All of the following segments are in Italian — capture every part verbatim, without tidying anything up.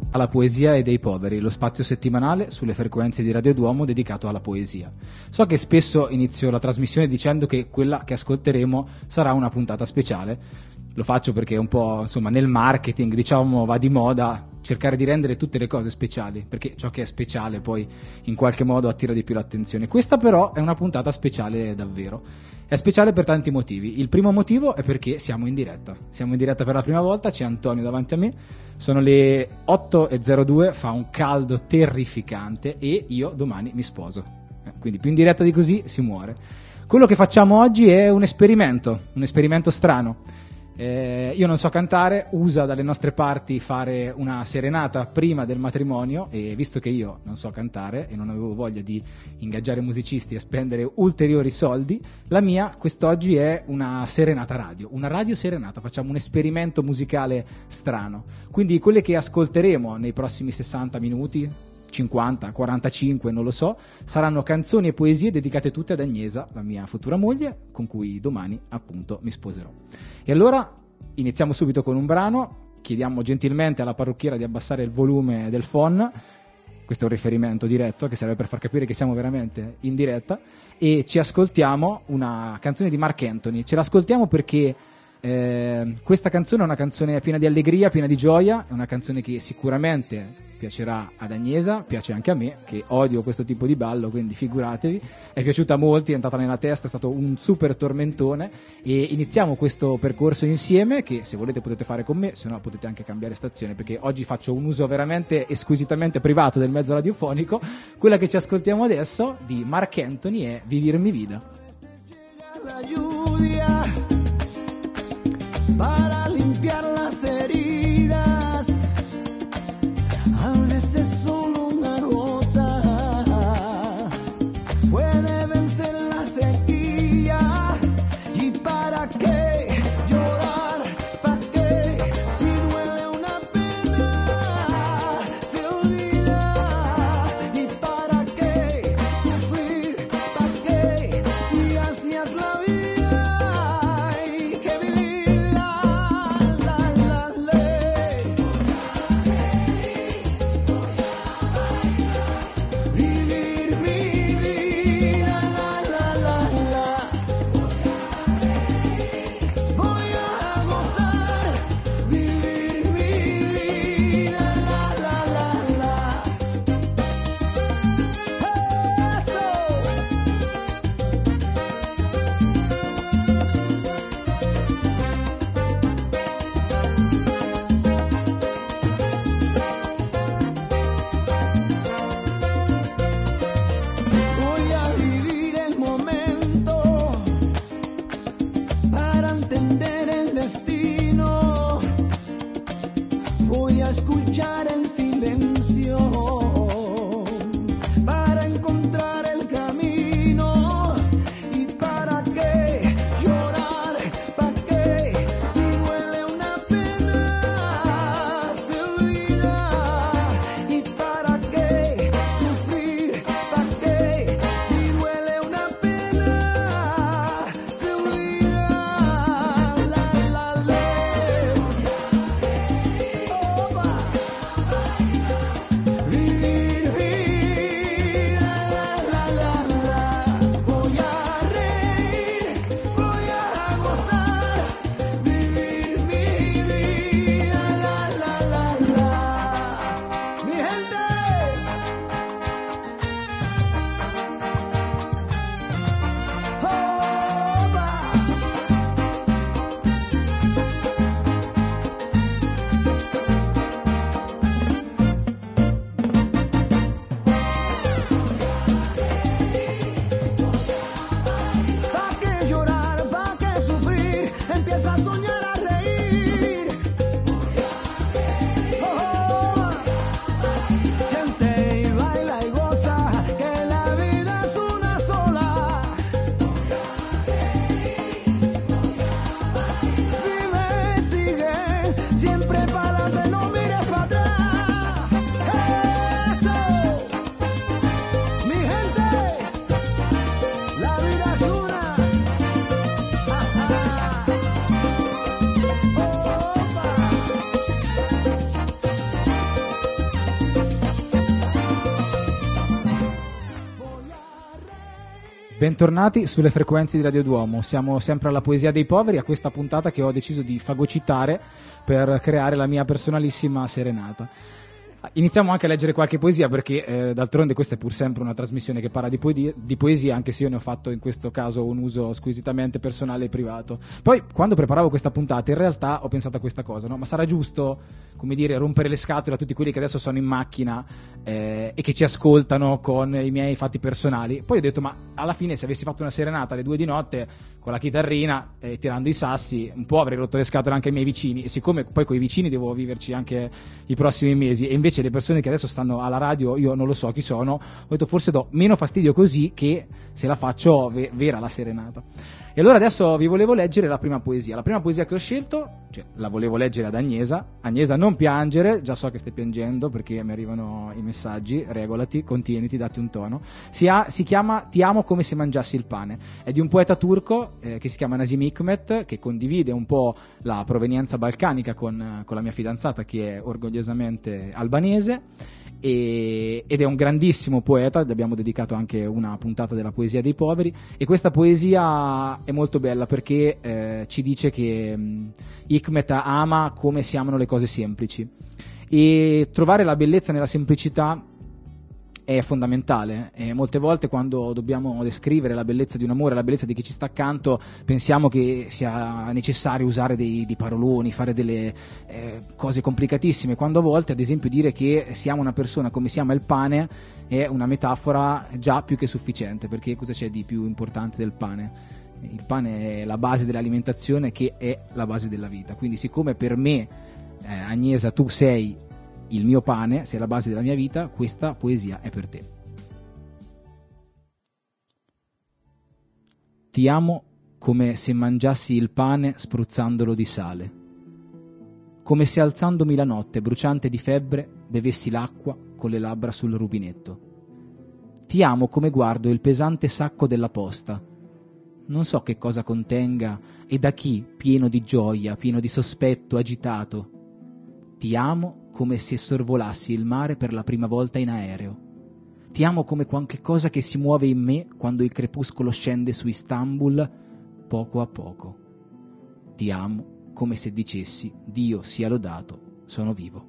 alla poesia e dei poveri, lo spazio settimanale sulle frequenze di Radio Duomo dedicato alla poesia. So che spesso inizio la trasmissione dicendo che quella che ascolteremo sarà una puntata speciale. Lo faccio perché un po', insomma, nel marketing, diciamo, va di moda cercare di rendere tutte le cose speciali, perché ciò che è speciale poi in qualche modo attira di più l'attenzione. Questa però è una puntata speciale davvero. È speciale per tanti motivi. Il primo motivo è perché siamo in diretta. Siamo in diretta per la prima volta, c'è Antonio davanti a me, sono le otto e zero due, fa un caldo terrificante e io domani mi sposo. Eh, quindi più in diretta di così si muore. Quello che facciamo oggi è un esperimento, un esperimento strano. Eh, io non so cantare, usa dalle nostre parti fare una serenata prima del matrimonio, e visto che io non so cantare e non avevo voglia di ingaggiare musicisti e spendere ulteriori soldi, la mia quest'oggi è una serenata radio, una radio serenata. Facciamo un esperimento musicale strano, quindi quelle che ascolteremo nei prossimi sessanta minuti, cinquanta, quarantacinque, non lo so, saranno canzoni e poesie dedicate tutte ad Agnesa, la mia futura moglie, con cui domani appunto mi sposerò. E allora iniziamo subito con un brano, chiediamo gentilmente alla parrucchiera di abbassare il volume del phon, questo è un riferimento diretto che serve per far capire che siamo veramente in diretta, e ci ascoltiamo una canzone di Marc Anthony. Ce l'ascoltiamo perché Eh, questa canzone è una canzone piena di allegria, piena di gioia, è una canzone che sicuramente piacerà ad Agnesa, piace anche a me che odio questo tipo di ballo, quindi figuratevi. È piaciuta a molti, è entrata nella testa, è stato un super tormentone, e iniziamo questo percorso insieme che se volete potete fare con me, se no potete anche cambiare stazione, perché oggi faccio un uso veramente squisitamente privato del mezzo radiofonico. Quella che ci ascoltiamo adesso di Marc Anthony è Vivir mi vida. Para limpiar las heridas, a veces solo una gota puede vencer la sequía. ¿Y para qué llorar? ¿Para qué? Si duele una pena, se olvida. ¿Y para qué sufrir? ¿Para qué? Si así es la vida, hay que vivir. Bentornati sulle frequenze di Radio Duomo, siamo sempre alla Poesia dei Poveri, a questa puntata che ho deciso di fagocitare per creare la mia personalissima serenata. Iniziamo anche a leggere qualche poesia perché eh, d'altronde questa è pur sempre una trasmissione che parla di, poedia, di poesia, anche se io ne ho fatto in questo caso un uso squisitamente personale e privato. Poi quando preparavo questa puntata in realtà ho pensato a questa cosa, no? Ma sarà giusto, come dire, rompere le scatole a tutti quelli che adesso sono in macchina eh, e che ci ascoltano con i miei fatti personali? Poi ho detto, ma alla fine se avessi fatto una serenata alle due di notte con la chitarrina e eh, tirando i sassi, un po' avrei rotto le scatole anche ai miei vicini, e siccome poi con i vicini devo viverci anche i prossimi mesi, e invece le persone che adesso stanno alla radio io non lo so chi sono, ho detto forse do meno fastidio così che se la faccio ve- vera la serenata. E allora adesso vi volevo leggere la prima poesia. La prima poesia che ho scelto, cioè la volevo leggere ad Agnesa. Agnesa, non piangere, già so che stai piangendo perché mi arrivano i messaggi, regolati, contieniti, datti un tono. Si, ha, si chiama Ti amo come se mangiassi il pane. È di un poeta turco eh, che si chiama Nazim Hikmet, che condivide un po' la provenienza balcanica con, con la mia fidanzata, che è orgogliosamente albanese. E, ed è un grandissimo poeta, gli abbiamo dedicato anche una puntata della Poesia dei Poveri, e questa poesia è molto bella perché eh, ci dice che mh, Hikmet ama come si amano le cose semplici, e trovare la bellezza nella semplicità è fondamentale. E molte volte quando dobbiamo descrivere la bellezza di un amore, la bellezza di chi ci sta accanto, pensiamo che sia necessario usare dei, dei paroloni, fare delle eh, cose complicatissime, quando a volte ad esempio dire che si ama una persona come si ama il pane è una metafora già più che sufficiente, perché cosa c'è di più importante del pane? Il pane è la base dell'alimentazione, che è la base della vita. Quindi siccome per me eh, Agnesa tu sei il mio pane, sei la base della mia vita, questa poesia è per te. Ti amo come se mangiassi il pane spruzzandolo di sale, come se alzandomi la notte bruciante di febbre bevessi l'acqua con le labbra sul rubinetto. Ti amo come guardo il pesante sacco della posta, non so che cosa contenga e da chi, pieno di gioia, pieno di sospetto, agitato. Ti amo come se sorvolassi il mare per la prima volta in aereo. Ti amo come qualche cosa che si muove in me quando il crepuscolo scende su Istanbul poco a poco. Ti amo come se dicessi Dio sia lodato, sono vivo.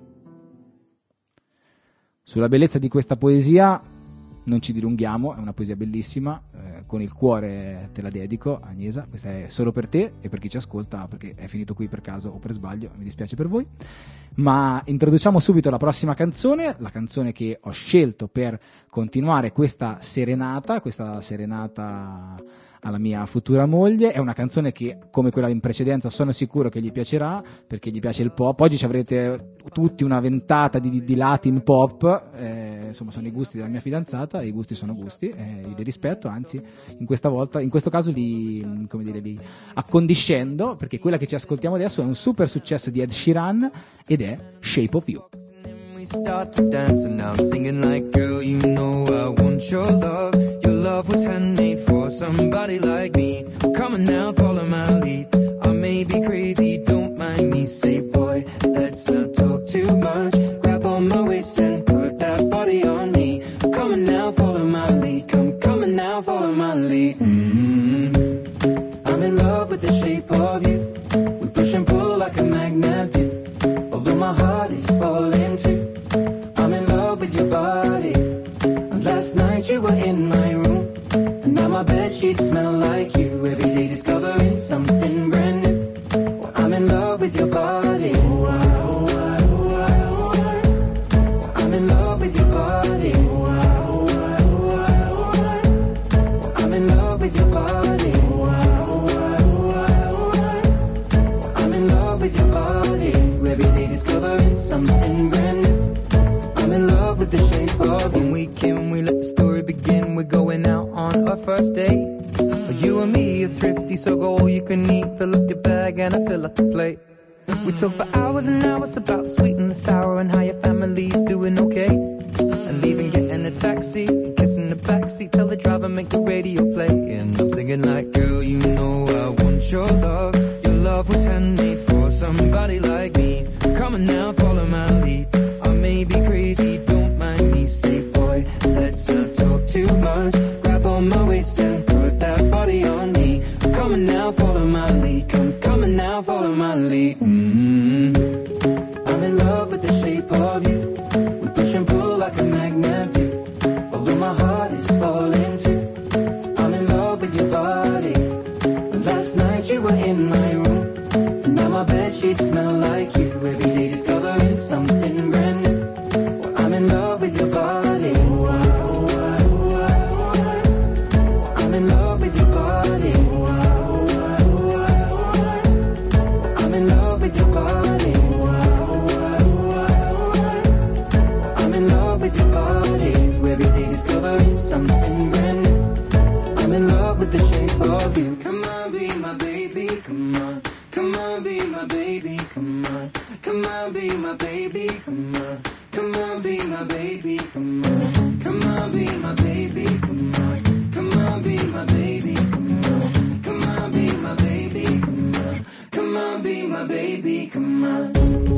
Sulla bellezza di questa poesia non ci dilunghiamo, è una poesia bellissima, eh, con il cuore te la dedico, Agnesa, questa è solo per te e per chi ci ascolta, perché è finito qui per caso o per sbaglio, mi dispiace per voi. Ma introduciamo subito la prossima canzone, la canzone che ho scelto per continuare questa serenata, questa serenata alla mia futura moglie. È una canzone che, come quella in precedenza, sono sicuro che gli piacerà, perché gli piace il pop. Oggi ci avrete tutti una ventata di, di Latin pop, eh, insomma sono i gusti della mia fidanzata, e i gusti sono gusti, eh, io li rispetto, anzi in questa volta, in questo caso li, come dire, li accondiscendo, perché quella che ci ascoltiamo adesso è un super successo di Ed Sheeran ed è Shape of You. We start to dance and I'm singing like, girl, you know I want your love. Your love was handmade for somebody like me. Come on now, follow my lead. I may be crazy, don't mind me. Say, boy, let's not talk too much. Grab on my waist and put that body on me. Come on now, follow my lead. Come, come on now, follow my lead. Mm-hmm. I'm in love with the shape of you. We push and pull like a magnet do. Although my heart is falling too. I'm in love with your body. Last night you were in my room, and now my bedsheets smell like you. Every day discovering something brand new. Well, I'm in love with your body. Oh, I, oh, I, oh, I, oh, I. Well, I'm in love with your body. Oh, I, oh, I, oh, I, oh, I. Well, I'm in love with your body. Oh, I, oh, I, oh, I, oh, I. Well, I'm in love with your body. Every day discovering something brand new. I'm in love with the shape of you. When we came, we let the story begin. We're going out on our first date. Mm. You and me are thrifty, so go all you can eat. Fill up your bag and I fill up the plate. Mm. We talk for hours and hours about the sweet and the sour and how your family's doing okay. Mm. And leaving, getting a taxi, and kissing the backseat. Tell the driver make the radio play. And I'm singing like, girl, you know I want your love. Your love was handmade for somebody like me. Come on now, follow my lead. I may be crazy, don't mind me. Say, boy, let's not talk too much. Grab on my waist and put my lead. Mm-hmm. I'm in love with the shape of you. We push and pull like a magnet do. Although my heart is falling too. I'm in love with your body. Last night you were in my room. And now my bedsheets smell like you. Every day discovering something brand new. Well, I'm in love with your body. I'm in love with your body. I'm in love with your body. I'm in love with your body. Every day discovering something brand new. I'm in love with the shape of you. Come on, be my baby, come on. Come on, be my baby, come on. Come on, be my baby, come on. Come on, be my baby, come on. Come on, be my baby, come on. Come on, be my baby, come on. Come on, be my baby, come on. Come on, be my baby, come on.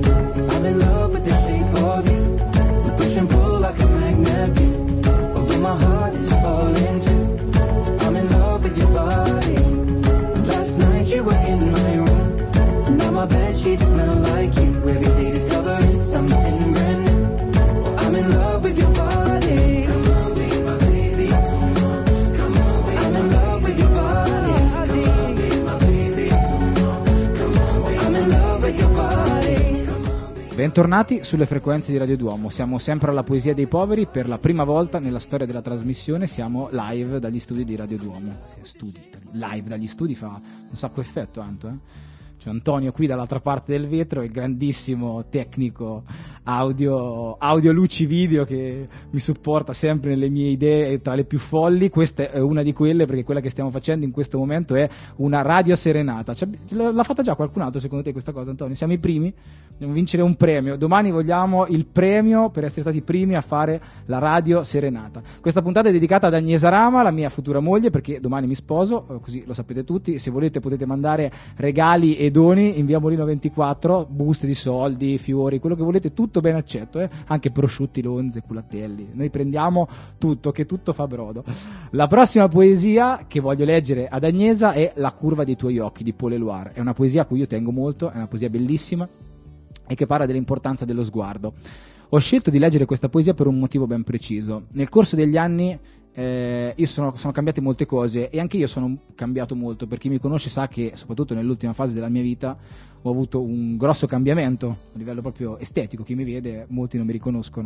I'm in love with the shape of you. We push and pull like a magnet do. Although my heart is falling too. I'm in love with your body. Last night you were in my room. Now my bedsheets smell like you. Every day discovering something brand new. Well, I'm in love with your body. Come on, be my baby, come on. Come on, be I'm in love with your body. Come on, be my baby, come on. Come on, be I'm in love with your body. Come on, be Bentornati sulle frequenze di Radio Duomo, siamo sempre alla Poesia dei Poveri, per la prima volta nella storia della trasmissione siamo live dagli studi di Radio Duomo. Studi, live dagli studi fa un sacco effetto, Anto, eh? C'è Antonio qui dall'altra parte del vetro, il grandissimo tecnico audio, audio luci video che mi supporta sempre nelle mie idee tra le più folli. Questa è una di quelle, perché quella che stiamo facendo in questo momento è una radio serenata. Cioè, l'ha fatta già qualcun altro secondo te questa cosa, Antonio? Siamo i primi? Dobbiamo vincere un premio. Domani vogliamo il premio per essere stati i primi a fare la radio serenata. Questa puntata è dedicata ad Agnesa Rama, la mia futura moglie, perché domani mi sposo, così lo sapete tutti. Se volete potete mandare regali e doni in via Molino ventiquattro, buste di soldi, fiori, quello che volete, tutto ben accetto, eh? Anche prosciutti, lonze, culatelli, noi prendiamo tutto, che tutto fa brodo. La prossima poesia che voglio leggere ad Agnesa è La curva dei tuoi occhi di Paul Éluard. È una poesia a cui io tengo molto, è una poesia bellissima e che parla dell'importanza dello sguardo. Ho scelto di leggere questa poesia per un motivo ben preciso. Nel corso degli anni Eh, io sono, sono cambiate molte cose e anche io sono cambiato molto. Per chi mi conosce sa che soprattutto nell'ultima fase della mia vita ho avuto un grosso cambiamento a livello proprio estetico. Chi mi vede, molti non mi riconoscono,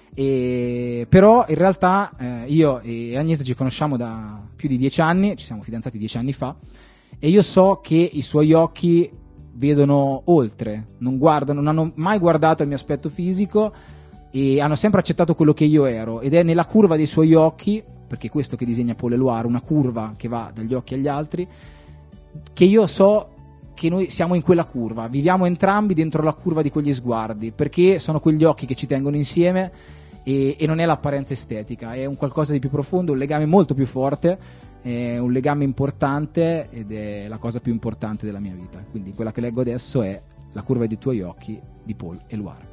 e, però in realtà eh, io e Agnesa ci conosciamo da più di dieci anni, ci siamo fidanzati dieci anni fa, e io so che i suoi occhi vedono oltre, non guardano, non hanno mai guardato il mio aspetto fisico e hanno sempre accettato quello che io ero, ed è nella curva dei suoi occhi, perché è questo che disegna Paul Éluard, una curva che va dagli occhi agli altri, che io so che noi siamo in quella curva, viviamo entrambi dentro la curva di quegli sguardi, perché sono quegli occhi che ci tengono insieme e, e non è l'apparenza estetica, è un qualcosa di più profondo, un legame molto più forte, è un legame importante ed è la cosa più importante della mia vita. Quindi quella che leggo adesso è La curva dei tuoi occhi di Paul Éluard.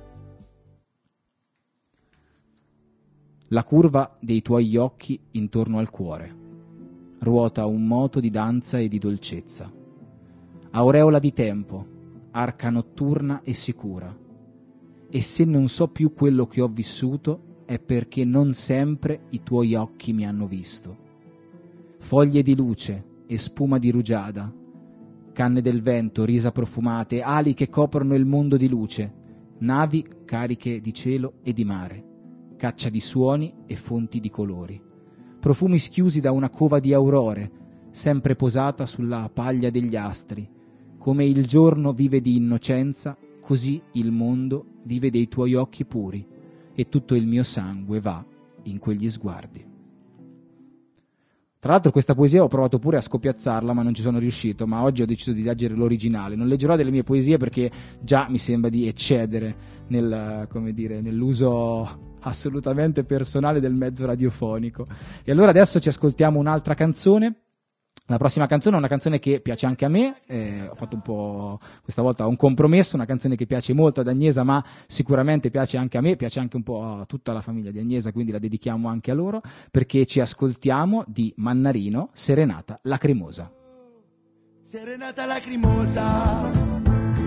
La curva dei tuoi occhi intorno al cuore ruota un moto di danza e di dolcezza, aureola di tempo, arca notturna e sicura. E se non so più quello che ho vissuto è perché non sempre i tuoi occhi mi hanno visto. Foglie di luce e spuma di rugiada, canne del vento, risa profumate, ali che coprono il mondo di luce, navi cariche di cielo e di mare, caccia di suoni e fonti di colori, profumi schiusi da una cova di aurore, sempre posata sulla paglia degli astri. Come il giorno vive di innocenza, così il mondo vive dei tuoi occhi puri, e tutto il mio sangue va in quegli sguardi. Tra l'altro questa poesia ho provato pure a scopiazzarla, ma non ci sono riuscito, ma oggi ho deciso di leggere l'originale. Non leggerò delle mie poesie perché già mi sembra di eccedere nel, come dire, nell'uso assolutamente personale del mezzo radiofonico. E allora adesso ci ascoltiamo un'altra canzone. La prossima canzone è una canzone che piace anche a me, eh, ho fatto un po' questa volta un compromesso, una canzone che piace molto ad Agnesa, ma sicuramente piace anche a me, piace anche un po' a tutta la famiglia di Agnesa, quindi la dedichiamo anche a loro, perché ci ascoltiamo di Mannarino, Serenata Lacrimosa. Serenata lacrimosa,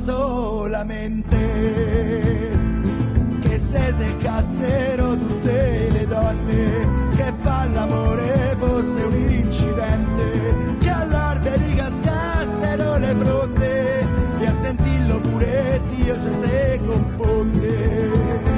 solamente che se seccassero tutte le donne, che fa l'amore fosse un incidente, che all'alberi cascassero le fronde e a sentirlo pure Dio ci se confonde.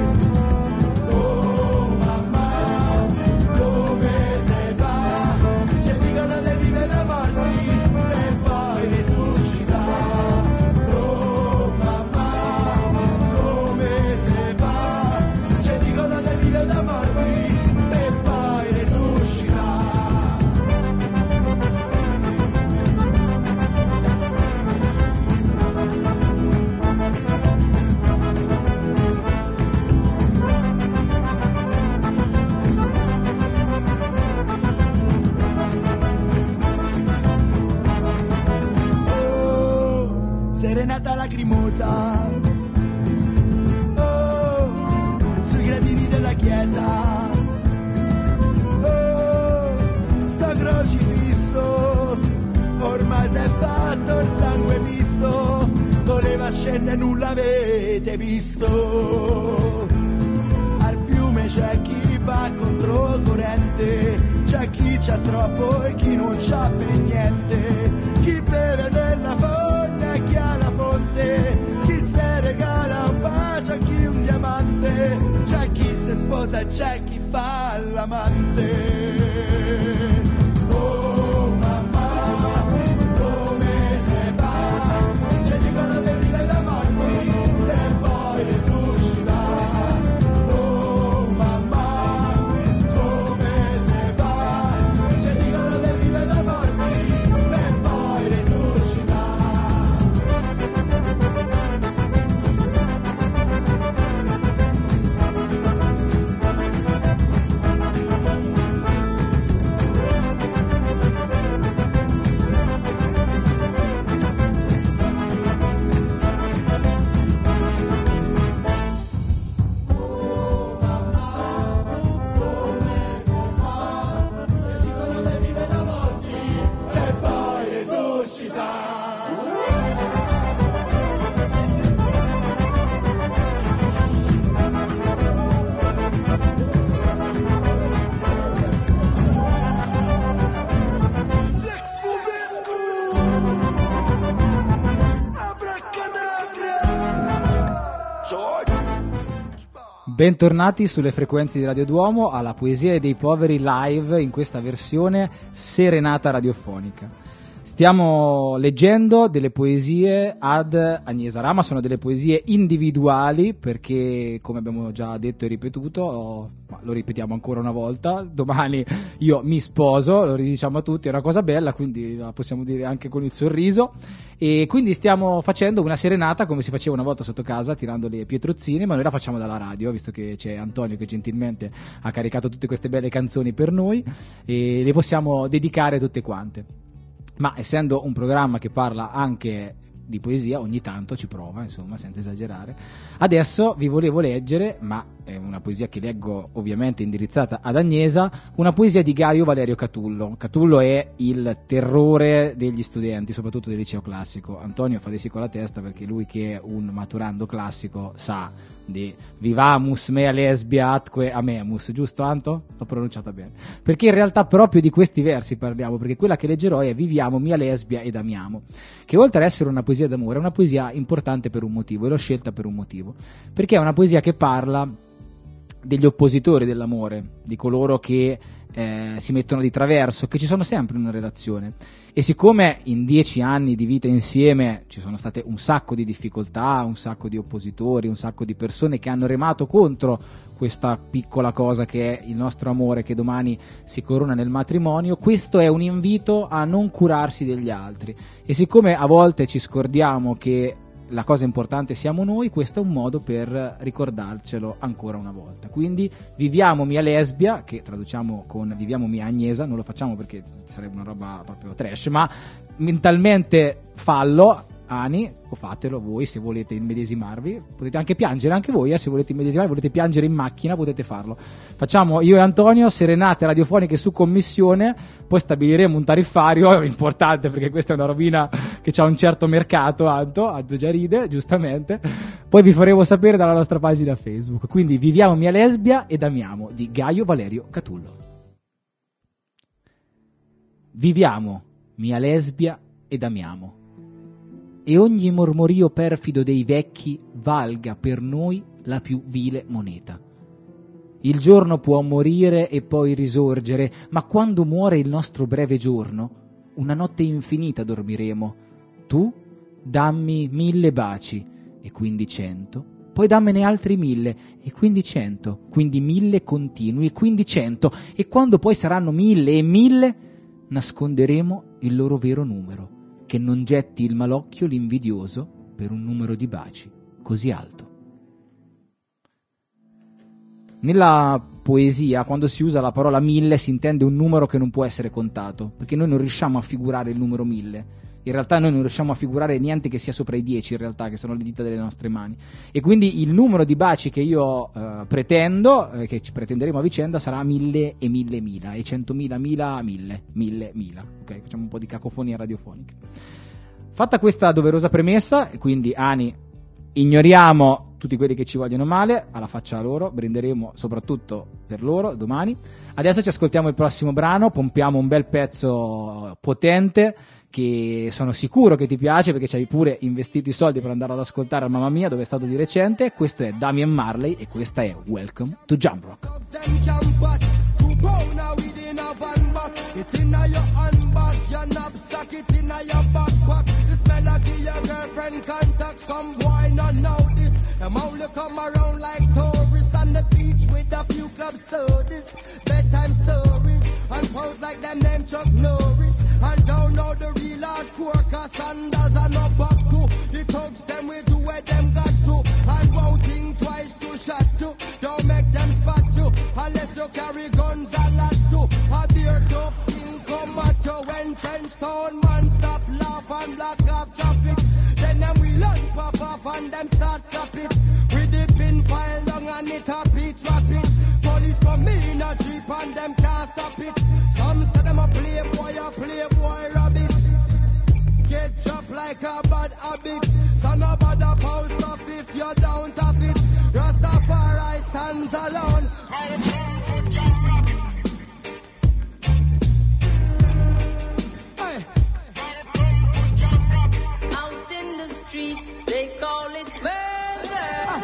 Oh mamma, come se fa? Ci dicono di vivere da morti e poi risuscitare. Oh mamma, come se fa? Ci dicono di vivere da morti e poi risuscitare. Oh, serenata lacrimosa, oh, sui gradini della chiesa, oh, sto crocifisso, ormai si è fatto il sangue misto, voleva scendere nulla avete visto. Al fiume c'è chi va controcorrente, c'è chi c'ha troppo e chi non c'ha per niente, chi beve nella fogna e chi ha la fonte, chi se regala un bacio a chi un diamante, c'è chi si sposa e c'è chi fa l'amante. Oh mamma, come se fa? Ci dicono di vivere da morti e poi risuscitare. Oh mamma, come se fa? Ci dicono di vivere da morti e poi risuscitare. E poi risuscitare. Sex movie school, abracadabra. Bentornati sulle frequenze di Radio Duomo alla Poesia dei Poveri live in questa versione serenata radiofonica. Stiamo leggendo delle poesie ad Agnesa Rama, sono delle poesie individuali perché, come abbiamo già detto e ripetuto, oh, ma lo ripetiamo ancora una volta, domani io mi sposo, lo ridiciamo a tutti, è una cosa bella, quindi la possiamo dire anche con il sorriso, e quindi stiamo facendo una serenata come si faceva una volta sotto casa tirando le pietrozzine, ma noi la facciamo dalla radio, visto che c'è Antonio che gentilmente ha caricato tutte queste belle canzoni per noi e le possiamo dedicare tutte quante. Ma essendo un programma che parla anche di poesia, ogni tanto ci prova, insomma, senza esagerare. Adesso vi volevo leggere, ma è una poesia che leggo ovviamente indirizzata ad Agnesa, una poesia di Gaio Valerio Catullo. Catullo è il terrore degli studenti, soprattutto del liceo classico. Antonio fa dei sì con la testa perché lui, che è un maturando classico, sa di vivamus mea lesbia atque amemus, giusto Anto? L'ho pronunciata bene. Perché in realtà proprio di questi versi parliamo, perché quella che leggerò è viviamo mia lesbia ed amiamo, che oltre ad essere una poesia d'amore è una poesia importante per un motivo, e l'ho scelta per un motivo, perché è una poesia che parla degli oppositori dell'amore, di coloro che eh, si mettono di traverso, che ci sono sempre in una relazione. E siccome in dieci anni di vita insieme ci sono state un sacco di difficoltà, un sacco di oppositori, un sacco di persone che hanno remato contro questa piccola cosa che è il nostro amore, che domani si corona nel matrimonio, questo è un invito a non curarsi degli altri. E siccome a volte ci scordiamo che la cosa importante siamo noi, questo è un modo per ricordarcelo ancora una volta. Quindi viviamo mia lesbia, che traduciamo con viviamo mia Agnesa, non lo facciamo perché sarebbe una roba proprio trash, ma mentalmente fallo, Ani, o fatelo voi se volete immedesimarvi, potete anche piangere anche voi, eh, se volete immedesimarvi, volete piangere in macchina, potete farlo. Facciamo io e Antonio serenate radiofoniche su commissione, poi stabiliremo un tariffario importante, perché questa è una rovina che ha un certo mercato. Anto, Anto già ride, giustamente. Poi vi faremo sapere dalla nostra pagina Facebook. Quindi Viviamo mia lesbia ed amiamo di Gaio Valerio Catullo. Viviamo mia lesbia ed amiamo, e ogni mormorio perfido dei vecchi valga per noi la più vile moneta. Il giorno può morire e poi risorgere, ma quando muore il nostro breve giorno, una notte infinita dormiremo. Tu dammi mille baci, e quindi cento, poi dammene altri mille, e quindi cento, quindi mille continui, e quindi cento, e quando poi saranno mille e mille, nasconderemo il loro vero numero, che non getti il malocchio l'invidioso per un numero di baci così alto. Nella poesia, quando si usa la parola mille, si intende un numero che non può essere contato, perché noi non riusciamo a figurare il numero mille. In realtà noi non riusciamo a figurare niente che sia sopra i dieci, in realtà, che sono le dita delle nostre mani. E quindi il numero di baci che io eh, pretendo, eh, che ci pretenderemo a vicenda, sarà mille e mille mila, e centomila, mila, mille, mille, mila. Ok, facciamo un po' di cacofonia radiofonica. Fatta questa doverosa premessa, e quindi Ani, ignoriamo tutti quelli che ci vogliono male, alla faccia loro, brinderemo soprattutto per loro domani. Adesso ci ascoltiamo il prossimo brano, pompiamo un bel pezzo potente, che sono sicuro che ti piace, perché ci hai pure investito i soldi per andare ad ascoltare a Mamma Mia, dove è stato di recente. Questo è Damian Marley e questa è Welcome to Jam Rock. Them only come around like tourists on the beach with a few club sodas, bedtime stories, and pose like them named Chuck Norris. And don't know the real hardcore, cause sandals are no back to. The thugs them we do where them got to, and won't think twice to shot to. Don't make them spot you, unless you carry guns a lot to. A beer tough king come at you when trench town man stop laugh and block off traffic. Then them we learn pop off and them start clap it. With the pin file long and it a beat rapid. Police come in a jeep and them can't stop it. Some say them a playboy, a playboy rabbit. Get dropped like a bad habit. So no bother post off if you don't have it. Rastafari stands alone. Hey. Out in the street, they call it murder.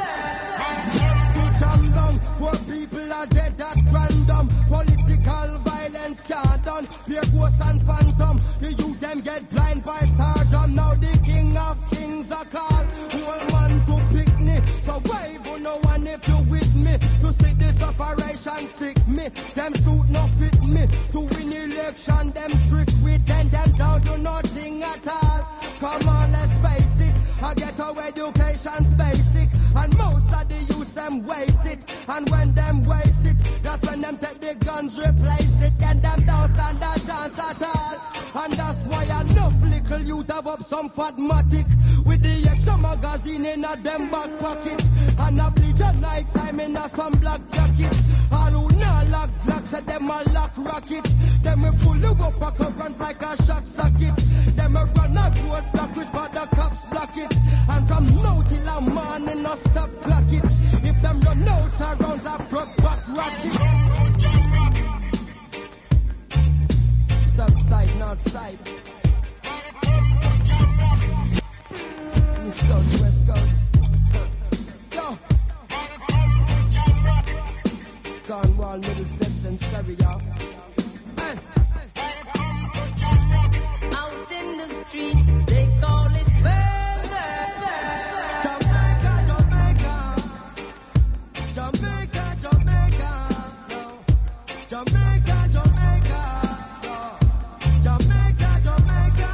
To jam down, where people are dead at random. Political violence can't done. Be a ghost and phantom. The youth them get blind by stardom. Now the king of kings are called. Whole man to picnic. So wave on no one if you with me. To see this operation sick me. Them suit no fit me. To win election, them trick with them. Them down to nothing at all. Come on, let's face it. I get our education's basic. And most of the youth them waste it. And when them waste it, that's when them take the guns, replace it. Then them don't stand a chance at all. And that's why enough little youth have up some fatmatic. With the extra magazine in a them back pocket. And a bleach at night time in a some black jacket. All who not lock blocks at them a lock rocket. Them we fully up a current like a shock socket. Them a run a road block which but the cops block it. And from now till a morning no stop clock it. If them run out of rounds a front back ratchet. South side, north side. East coast, west coast. Yo. Cornwall, Middlesex and Surrey, y'all. Hey. Out in the street, they call it murder. Jamaica, Jamaica. Jamaica, Jamaica. No. Jamaica, Jamaica. No. Jamaica, Jamaica.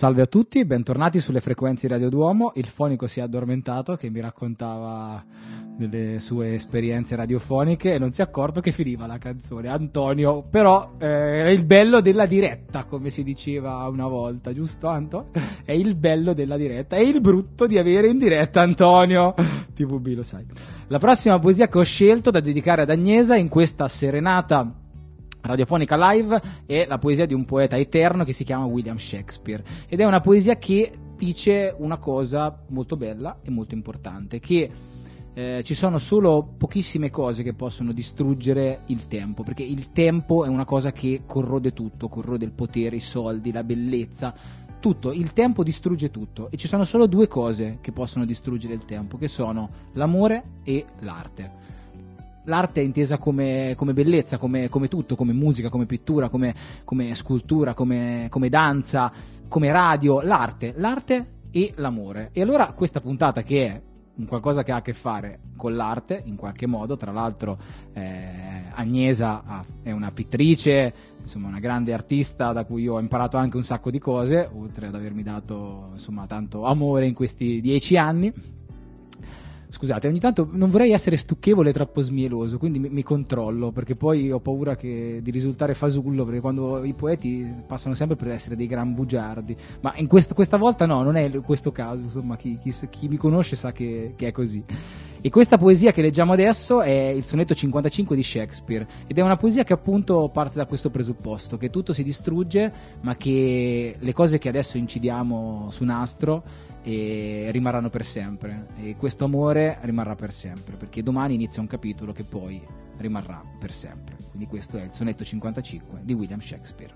Salve a tutti, bentornati sulle frequenze di Radio Duomo. Il fonico si è addormentato che mi raccontava delle sue esperienze radiofoniche e non si è accorto che finiva la canzone. Antonio, però eh, è il bello della diretta, come si diceva una volta, giusto Anto? È il bello della diretta, è il brutto di avere in diretta Antonio. T V B lo sai. La prossima poesia che ho scelto da dedicare ad Agnesa in questa serenata radiofonica live è la poesia di un poeta eterno che si chiama William Shakespeare, ed è una poesia che dice una cosa molto bella e molto importante, che eh, ci sono solo pochissime cose che possono distruggere il tempo, perché il tempo è una cosa che corrode tutto, corrode il potere, i soldi, la bellezza, tutto. Il tempo distrugge tutto e ci sono solo due cose che possono distruggere il tempo, che sono l'amore e l'arte. L'arte è intesa come, come bellezza, come, come tutto, come musica, come pittura, come, come scultura, come, come danza, come radio. L'arte, l'arte e l'amore. E allora questa puntata, che è un qualcosa che ha a che fare con l'arte in qualche modo, tra l'altro eh, Agnesa ah, è una pittrice, insomma una grande artista da cui io ho imparato anche un sacco di cose, oltre ad avermi dato insomma tanto amore in questi dieci anni. Scusate, ogni tanto non vorrei essere stucchevole e troppo smieloso, quindi mi, mi controllo, perché poi ho paura che, di risultare fasullo, perché quando i poeti passano sempre per essere dei gran bugiardi, ma in quest, questa volta no, non è questo caso, insomma chi, chi, chi mi conosce sa che, che è così. E questa poesia che leggiamo adesso è il sonetto cinquantacinque di Shakespeare, ed è una poesia che appunto parte da questo presupposto, che tutto si distrugge, ma che le cose che adesso incidiamo su nastro e rimarranno per sempre, e questo amore rimarrà per sempre, perché domani inizia un capitolo che poi rimarrà per sempre. Quindi questo è il sonetto cinquantacinque di William Shakespeare.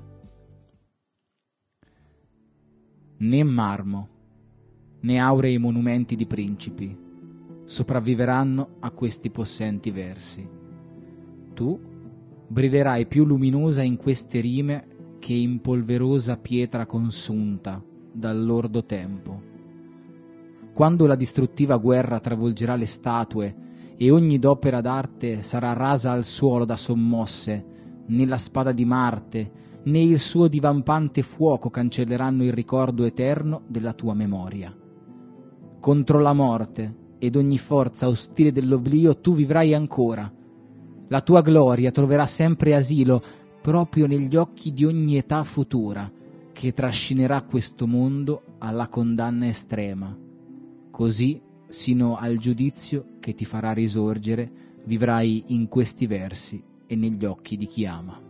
Né marmo né aurei monumenti di principi sopravviveranno a questi possenti versi. Tu brillerai più luminosa in queste rime che in polverosa pietra consunta dal lordo tempo. Quando la distruttiva guerra travolgerà le statue e ogni d'opera d'arte sarà rasa al suolo da sommosse, né la spada di Marte né il suo divampante fuoco cancelleranno il ricordo eterno della tua memoria. Contro la morte ed ogni forza ostile dell'oblio tu vivrai ancora. La tua gloria troverà sempre asilo proprio negli occhi di ogni età futura che trascinerà questo mondo alla condanna estrema. Così, sino al giudizio che ti farà risorgere, vivrai in questi versi e negli occhi di chi ama.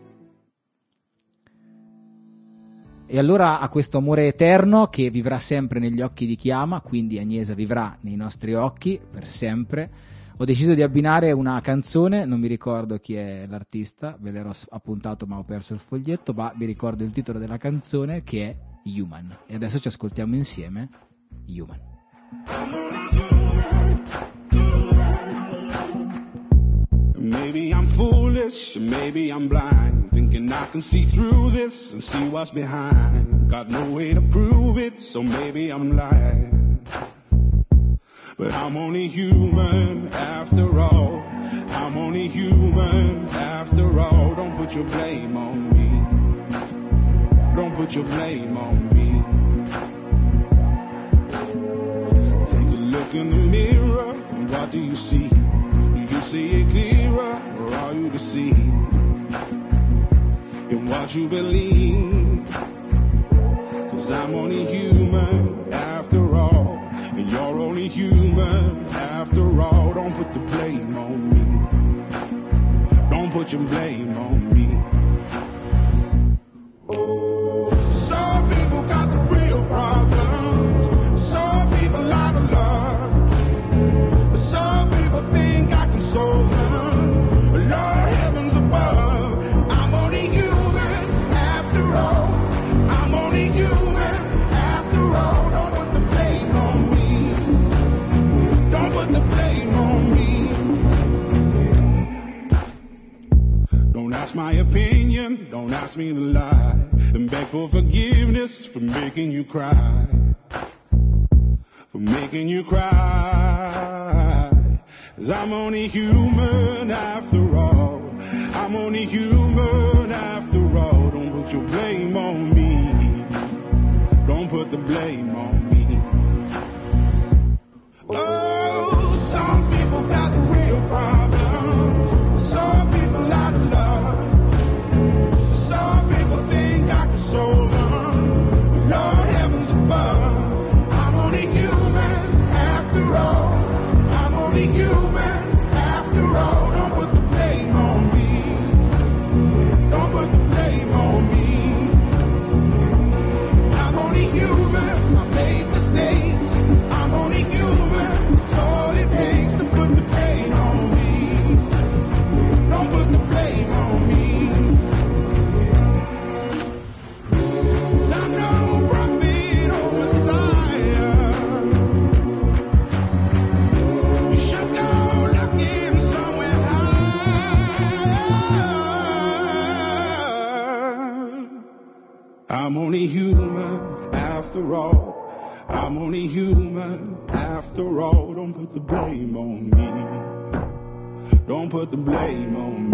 E allora a questo amore eterno che vivrà sempre negli occhi di chi ama, quindi Agnesa vivrà nei nostri occhi per sempre, ho deciso di abbinare una canzone, non mi ricordo chi è l'artista, ve l'ero appuntato ma ho perso il foglietto, ma vi ricordo il titolo della canzone, che è Human. E adesso ci ascoltiamo insieme Human. Maybe I'm foolish, maybe I'm blind, thinking I can see through this and see what's behind. Got no way to prove it, so maybe I'm lying. But I'm only human after all. I'm only human after all. Don't put your blame on me. Don't put your blame on me. Take a look in the mirror, what do you see? Do you see it clearer, or are you deceived in what you believe? 'Cause I'm only human after all, and you're only human after all. Don't put the blame on me. Don't put your blame on me. Oh, some people got the real problems. Some people out of love. Some people think I can solve them. Lord heavens above, I'm only human after all. I'm only human after all. Don't put the blame on me. Don't put the blame on me. Don't ask my opinion, don't ask me to lie, and beg for forgiveness for making you cry, for making you cry. 'Cause I'm only human after all. I'm only human after all. Don't put your blame on me. Don't Don't put the blame on me. Oh, some people got the real problem. Some people out of love. Some people think I can solve them. Lord heavens above, I'm only human after all. I'm only human after all. Don't put the blame on me. Don't put the blame on me. I'm only human. I made mistakes. I'm only human. It's all it takes to put the blame on me. Don't put the blame on me. 'Cause I'm no prophet or Messiah. You should go looking somewhere higher. I'm only human after all. I'm only human after all. Don't put the blame on me. Don't put the blame on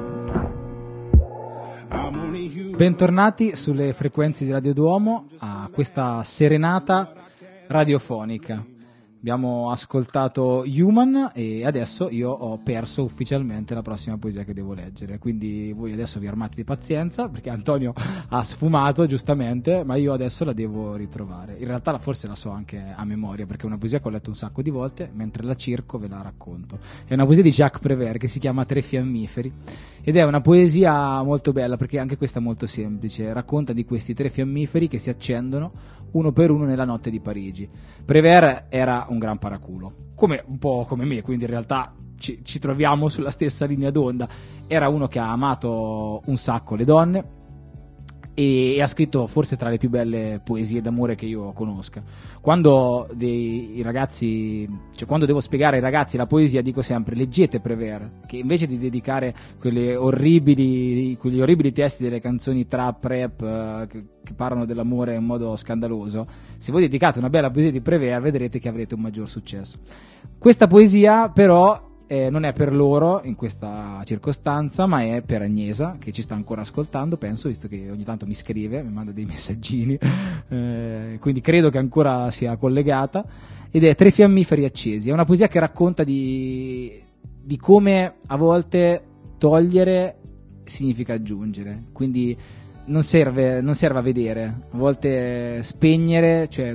me. I'm only human. Bentornati sulle frequenze di Radio Duomo a questa serenata radiofonica. Abbiamo ascoltato Human e adesso io ho perso ufficialmente la prossima poesia che devo leggere, quindi voi adesso vi armate di pazienza perché Antonio ha sfumato giustamente, ma io adesso la devo ritrovare. In realtà forse la so anche a memoria perché è una poesia che ho letto un sacco di volte, mentre la cerco ve la racconto. È una poesia di Jacques Prévert che si chiama Tre fiammiferi ed è una poesia molto bella perché anche questa è molto semplice, racconta di questi tre fiammiferi che si accendono uno per uno nella notte di Parigi. Prévert era un gran paraculo, come un po' come me, quindi in realtà ci, ci troviamo sulla stessa linea d'onda. Era uno che ha amato un sacco le donne e, e ha scritto forse tra le più belle poesie d'amore che io conosca. Quando dei i ragazzi, cioè quando devo spiegare ai ragazzi la poesia dico sempre leggete Prévert, che invece di dedicare quelle orribili, quegli orribili testi delle canzoni trap rap uh, che, che parlano dell'amore in modo scandaloso, se voi dedicate una bella poesia di Prévert vedrete che avrete un maggior successo. Questa poesia però Eh, non è per loro in questa circostanza, ma è per Agnesa che ci sta ancora ascoltando, penso, visto che ogni tanto mi scrive, mi manda dei messaggini, eh, quindi credo che ancora sia collegata, ed è Tre fiammiferi accesi. È una poesia che racconta di, di come a volte togliere significa aggiungere, quindi non serve, non serve a vedere, a volte spegnere, cioè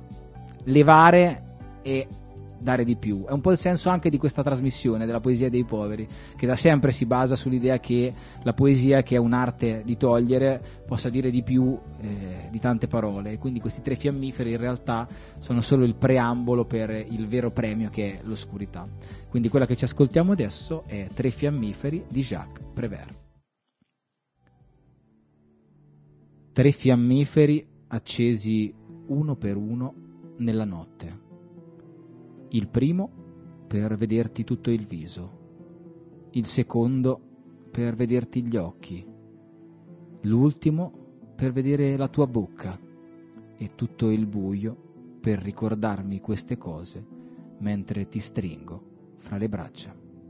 levare e dare di più. È un po' il senso anche di questa trasmissione della poesia dei poveri, che da sempre si basa sull'idea che la poesia, che è un'arte di togliere, possa dire di più eh, di tante parole, e quindi questi tre fiammiferi in realtà sono solo il preambolo per il vero premio che è l'oscurità. Quindi quella che ci ascoltiamo adesso è Tre fiammiferi di Jacques Prévert. Tre fiammiferi accesi uno per uno nella notte. Il primo per vederti tutto il viso, il secondo per vederti gli occhi, l'ultimo per vedere la tua bocca e tutto il buio per ricordarmi queste cose mentre ti stringo fra le braccia.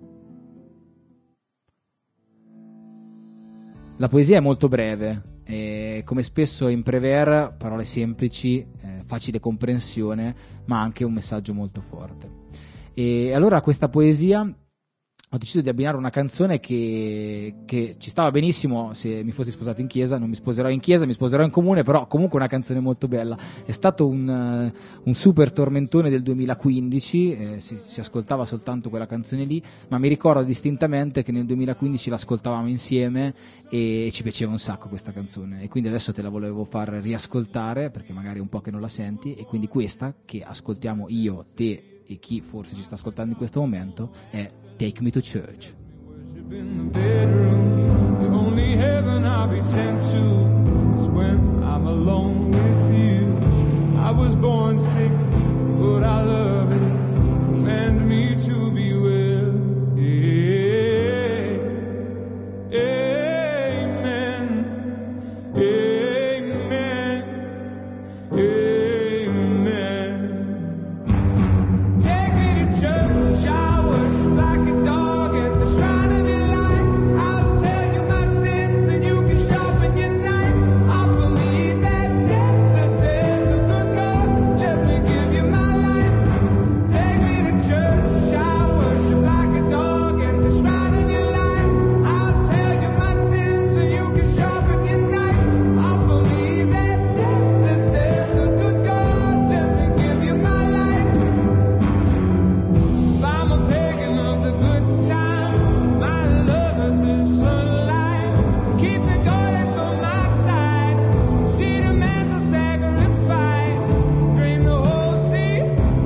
La poesia è molto breve. E come spesso in Prévert, parole semplici, eh, facile comprensione, ma anche un messaggio molto forte. E allora questa poesia ho deciso di abbinare una canzone che, che ci stava benissimo se mi fossi sposato in chiesa. Non mi sposerò in chiesa, mi sposerò in comune, però comunque una canzone molto bella. È stato un, uh, un super tormentone del duemilaquindici, eh, si, si ascoltava soltanto quella canzone lì, ma mi ricordo distintamente che nel duemilaquindici l'ascoltavamo insieme e ci piaceva un sacco questa canzone, e quindi adesso te la volevo far riascoltare perché magari è un po' che non la senti, e quindi questa che ascoltiamo io, te e chi forse ci sta ascoltando in questo momento è Take Me to Church. In the bedroom, the only heaven I'll be sent to is when I'm alone with you. I was born sick, but I love it. Command me to be well. Yeah. Amen. Amen. Amen. Take me to church. I worship like a dog at the shrine of your light. I'll tell you my sins and you can sharpen your knife. Offer me that deathless death.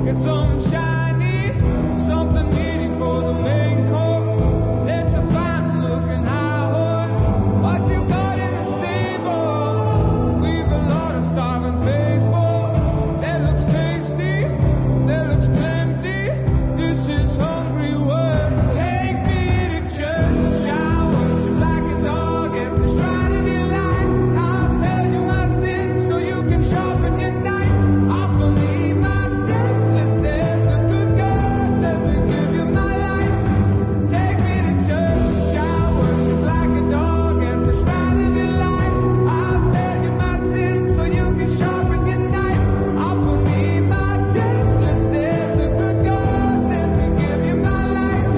Get some shiny, something needy for the main course. Let's a fine looking high horse. What you got in the stable? We've a lot of starving faithful. That looks tasty, that looks plenty. This is hungry work. Take me to church. I worship like a dog at the shrine of your life. I'll tell you my sins so you can sharpen your knife. Offer me my death instead. The good God, let me give you my life. Take me to church. I worship like a dog at the shrine of your life. I'll tell you my sins so you can sharpen your knife. Offer me my death instead. The good God, let me give you my life.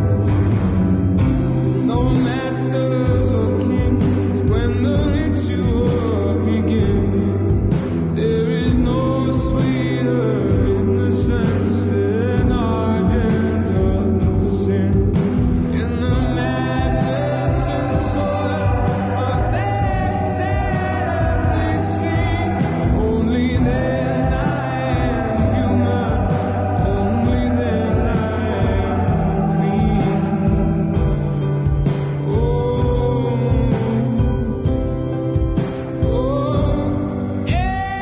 No masters or kings when the ritual begins. There is no sweeter innocence than ardent sin. In the madness and soil of that sad earthly sea, only then I am human, only then I am clean. Oh, oh,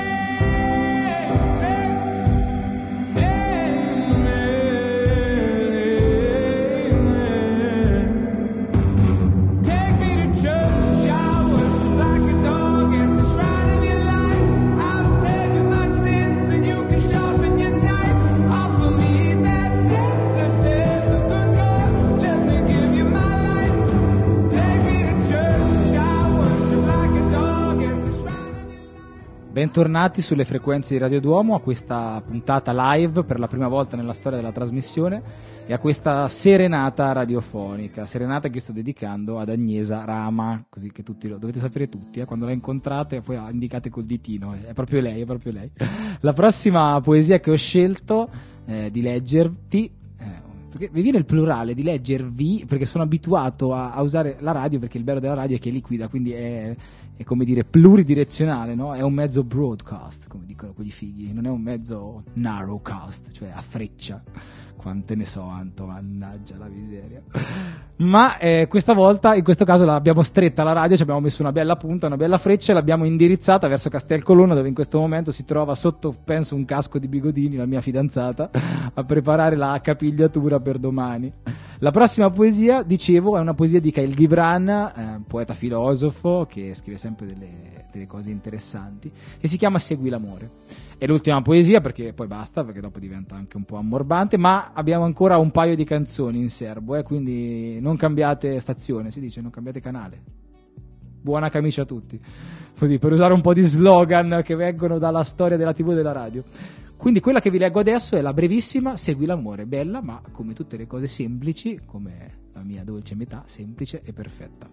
amen. Take me to church. I worship like a dog at the shrine of your life. I'll tell you my sins and you can sharpen your knife. Offer me that death instead. The good God, let me give you my life. Take me to church. I worship like a dog at the shrine of your life. Bentornati sulle frequenze di Radio Duomo a questa puntata live per la prima volta nella storia della trasmissione e a questa serenata radiofonica, serenata che sto dedicando ad Agnesa Rama, così che tutti lo dovete sapere tutti, eh, quando la incontrate poi la indicate col ditino, è proprio lei, è proprio lei. La prossima poesia che ho scelto eh, di leggerti, eh, perché mi viene il plurale di leggervi, perché sono abituato a, a usare la radio, perché il bello della radio è che è liquida, quindi è, è come dire pluridirezionale, no? È un mezzo broadcast, come dicono quegli fighi, non è un mezzo narrowcast, cioè a freccia. Quante ne so, Anto, mannaggia la miseria. Ma eh, questa volta, in questo caso, l'abbiamo stretta alla radio, ci abbiamo messo una bella punta, una bella freccia e l'abbiamo indirizzata verso Castelcolonna, dove in questo momento si trova sotto, penso, un casco di bigodini, la mia fidanzata, a preparare la capigliatura per domani. La prossima poesia, dicevo, è una poesia di Khalil Gibran, eh, poeta filosofo, che scrive sempre delle, delle cose interessanti, e si chiama Segui l'amore. È l'ultima poesia perché poi basta, perché dopo diventa anche un po' ammorbante, ma abbiamo ancora un paio di canzoni in serbo, eh, quindi non cambiate stazione, si dice, non cambiate canale. Buona camicia a tutti, così per usare un po' di slogan che vengono dalla storia della tivù e della radio. Quindi quella che vi leggo adesso è la brevissima Segui l'amore, bella ma come tutte le cose semplici, come la mia dolce metà, semplice e perfetta.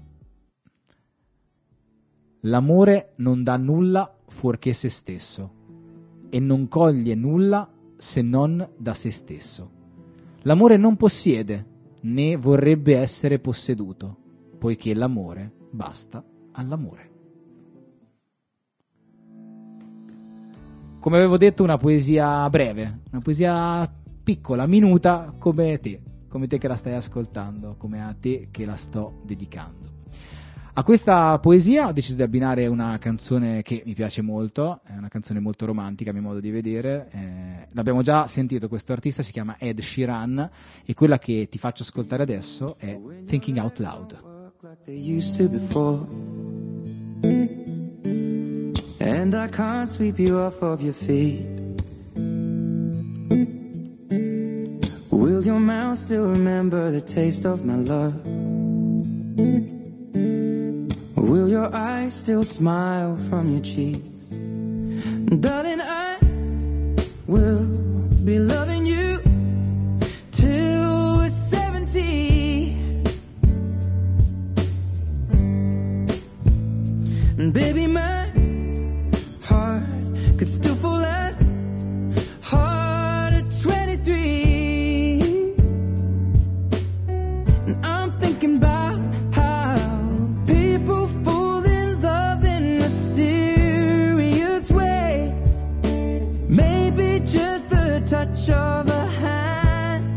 L'amore non dà nulla fuorché se stesso e non coglie nulla se non da se stesso. L'amore non possiede né vorrebbe essere posseduto, poiché l'amore basta all'amore. Come avevo detto, una poesia breve, una poesia piccola, minuta, come te, come te che la stai ascoltando, come a te che la sto dedicando. A questa poesia ho deciso di abbinare una canzone che mi piace molto, è una canzone molto romantica a mio modo di vedere, eh, l'abbiamo già sentito, questo artista si chiama Ed Sheeran e quella che ti faccio ascoltare adesso è Thinking Out Loud. And I can't sweep you off of your feet. Will your mouth still remember the taste of my love? Will your eyes still smile from your cheeks? Darling, I will be loving you till we're seventy. And baby, my heart could still fall as hard at twenty-three. And I'm thinking about how people fall in love in mysterious ways. Maybe just the touch touch of a hand.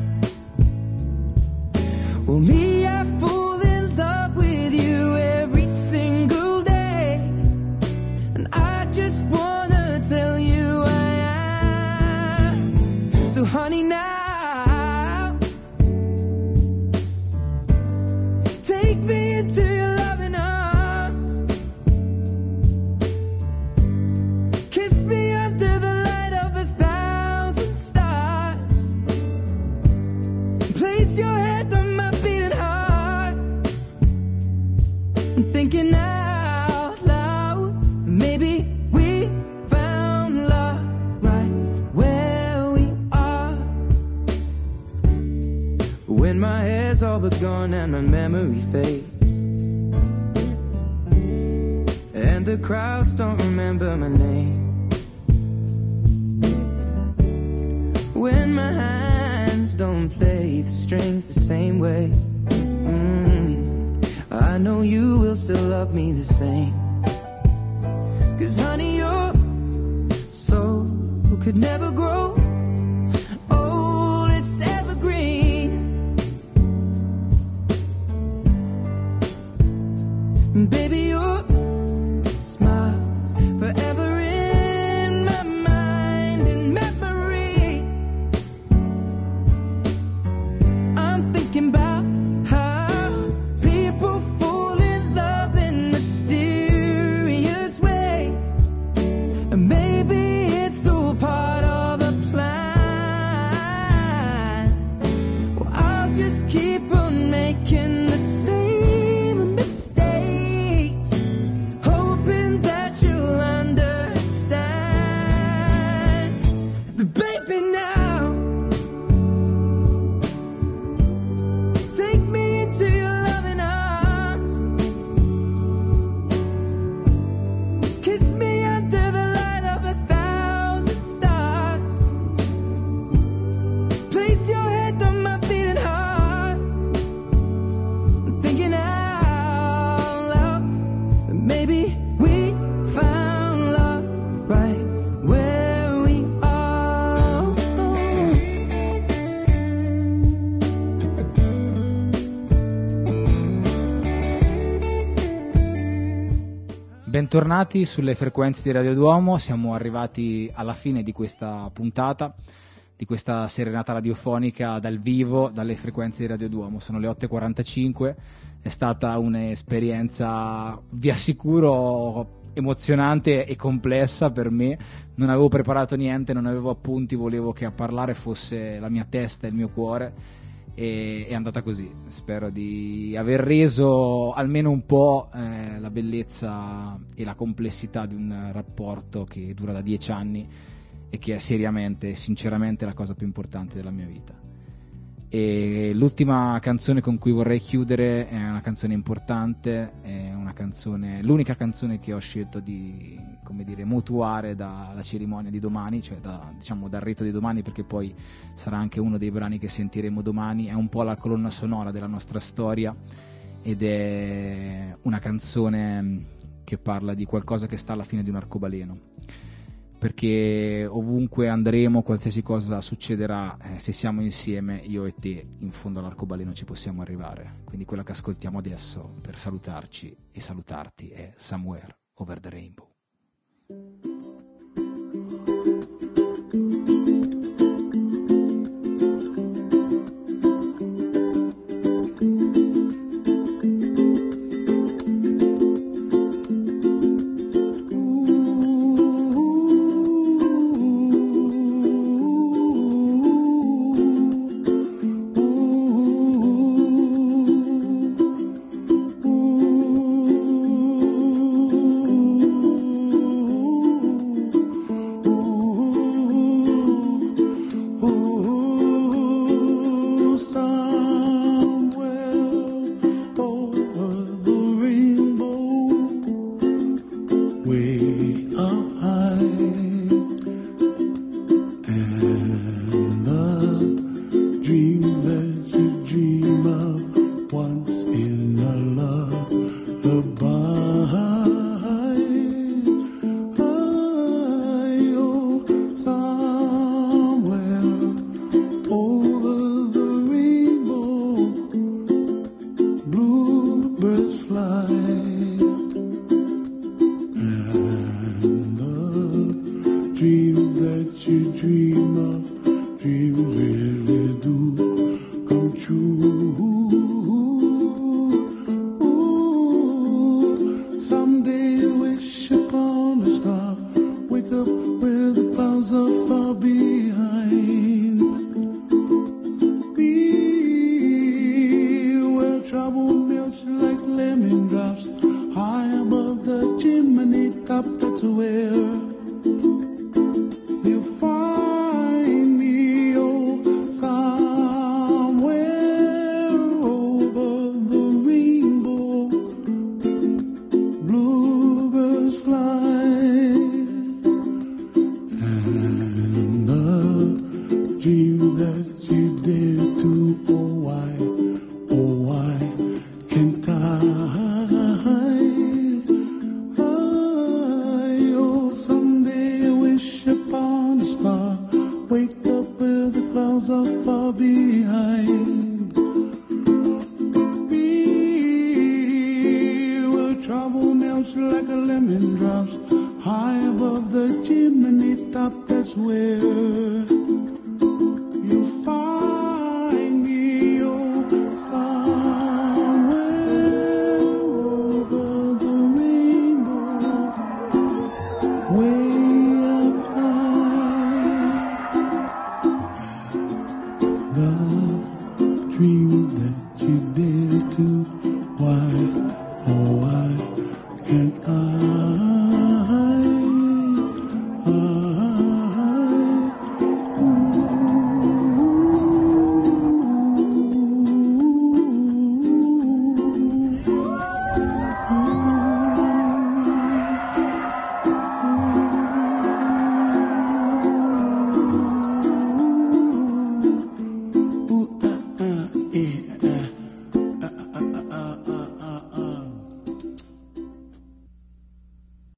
Well, me, I fall in love with you every single day, and I just wanna tell you I am. So honey, now take me into your loving arms, kiss me under the light of a thousand stars, place your head on my beating heart. I'm thinking out loud, maybe we found love right where we are. When my hair's all but gone and my memory fades, and the crowds don't remember my name, when my hands don't play the strings the same way, mm, I know you will still love me the same. 'Cause honey, your soul could never grow old, it's evergreen. Baby, your smile's forever in my mind and memory. I'm thinking about how people fall in love in mysterious ways, and maybe it's all part of a plan. Well, I'll just keep on making the same mistakes, hoping that you'll understand. But baby, now take me into your loving arms, kiss me under the light of a thousand stars, place your head on my beating heart. I'm thinking out loud that maybe we found love right where we are. Bentornati sulle frequenze di Radio Duomo, siamo arrivati alla fine di questa puntata, di questa serenata radiofonica dal vivo dalle frequenze di Radio Duomo. Sono le otto e quarantacinque, è stata un'esperienza, vi assicuro, emozionante e complessa per me. Non avevo preparato niente, non avevo appunti, volevo che a parlare fosse la mia testa e il mio cuore, e è andata così. Spero di aver reso almeno un po' eh, la bellezza e la complessità di un rapporto che dura da dieci anni e che è seriamente, sinceramente, la cosa più importante della mia vita. E l'ultima canzone con cui vorrei chiudere è una canzone importante, è una canzone, l'unica canzone che ho scelto di, come dire, mutuare dalla cerimonia di domani, cioè da, diciamo dal rito di domani, perché poi sarà anche uno dei brani che sentiremo domani. È un po' la colonna sonora della nostra storia ed è una canzone che parla di qualcosa che sta alla fine di un arcobaleno, perché ovunque andremo, qualsiasi cosa succederà, eh, se siamo insieme, io e te, in fondo all'arcobaleno ci possiamo arrivare. Quindi quella che ascoltiamo adesso per salutarci e salutarti è Somewhere Over the Rainbow. Ooh. dreams really do come true. Ooh, someday wish upon a star, wake up where the clouds are far behind. Be where trouble melts like lemon drops, high above the chimney top. That's where you'll find me, oh, somewhere over the rainbow. Bluebirds fly, and the dream that you dare to, oh why, oh why can't I? Upon a star, wake up where the clouds are far behind. Be where trouble melts like a lemon drops, high above the chimney top. That's where you find me, oh, somewhere over the rainbow. Way dream